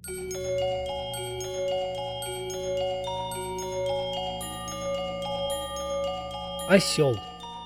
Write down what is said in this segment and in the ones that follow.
Осел.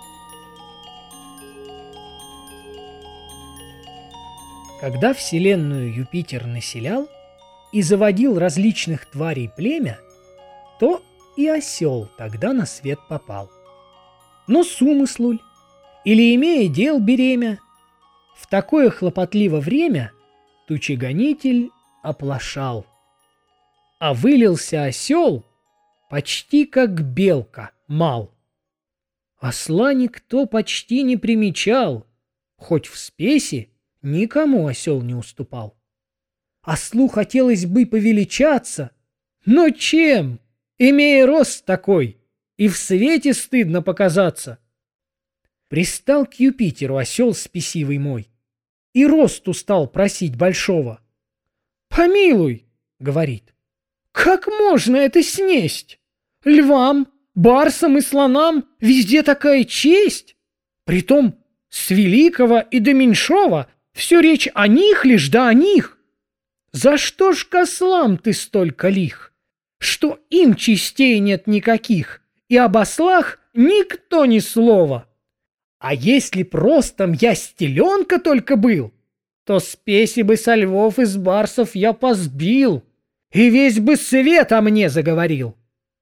Когда Вселенную Юпитер населял и заводил различных тварей племя, то и осел тогда на свет попал. Но с умыслу ль, или имея дел беремя, в такое хлопотливо время тучегонитель оплошал. А вылился осел почти как белка мал. Осла никто почти не примечал, хоть в спеси никому осел не уступал. Ослу хотелось бы повеличаться, но чем, имея рост такой, и в свете стыдно показаться? Пристал к Юпитеру осел спесивый мой, и росту стал просить большого. «Помилуй, — говорит, — как можно это снесть? Львам, барсам и слонам везде такая честь, притом с великого и до меньшого все речь о них лишь да о них. За что ж к ослам ты столько лих, что им частей нет никаких, и об ослах никто ни слова? А если б ростом я стеленка только был, то спеси бы со львов и с барсов я позбил, и весь бы свет о мне заговорил».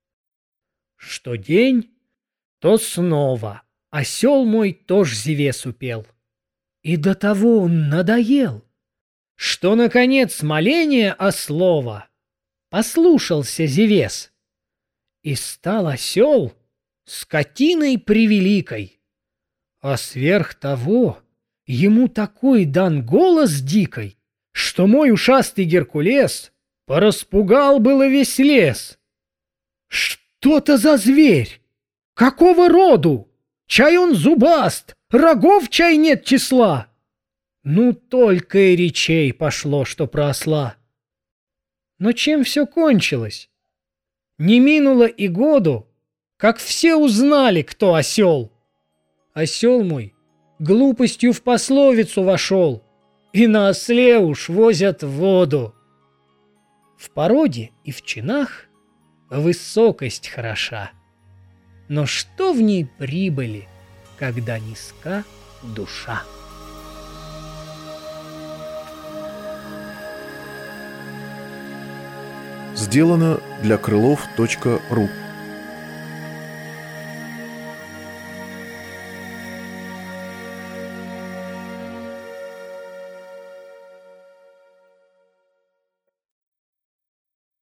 Что день, то снова осел мой тоже Зевесу пел. И до того он надоел, что, наконец, моление ослова послушался Зевес, и стал осел скотиной превеликой. А сверх того ему такой дан голос дикой, что мой ушастый Геркулес пораспугал было весь лес. Что-то за зверь? Какого роду? Чай он зубаст, рогов чай нет числа. Ну, только и речей пошло, что про осла. Но чем все кончилось? Не минуло и году, как все узнали, кто осел. Осел мой глупостью в пословицу вошел, и на осле уж возят воду. В породе и в чинах высокость хороша, но что в ней прибыли, когда низка душа? Сделано для Крылов.ру.